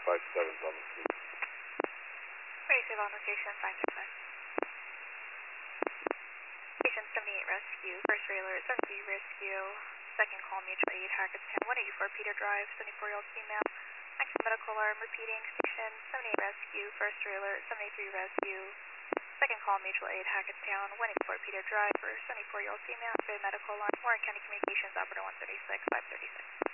557's on the scene. Ready to save on location 565. Station 78 rescue, first trailer 73 rescue, second call mutual aid, Hackettstown 184 Peter Drive, 74-year-old female. Active medical alarm repeating, station 78 rescue, first trailer 73 rescue, second call mutual aid, Hackettstown 184 Peter Drive for 74-year-old female. Active medical alarm, Warren County Communications, operator 136, 536.